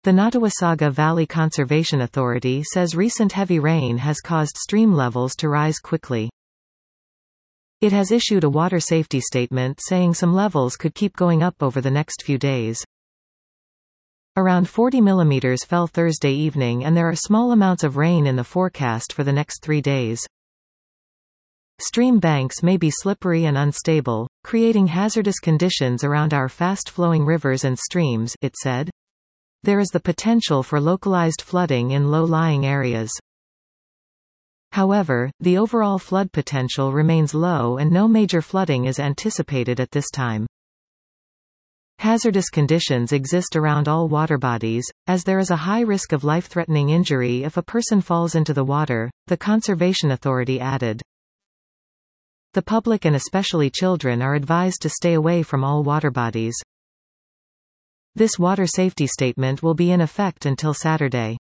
The Nottawasaga Valley Conservation Authority says recent heavy rain has caused stream levels to rise quickly. It has issued a water safety statement saying some levels could keep going up over the next few days. Around 40 mm fell Thursday evening and there are small amounts of rain in the forecast for the next 3 days. Stream banks may be slippery and unstable, creating hazardous conditions around our fast-flowing rivers and streams, it said. There is the potential for localized flooding in low-lying areas. However, the overall flood potential remains low and no major flooding is anticipated at this time. Hazardous conditions exist around all water bodies, as there is a high risk of life-threatening injury if a person falls into the water, the Conservation Authority added. The public and especially children are advised to stay away from all water bodies. This water safety statement will be in effect until Saturday.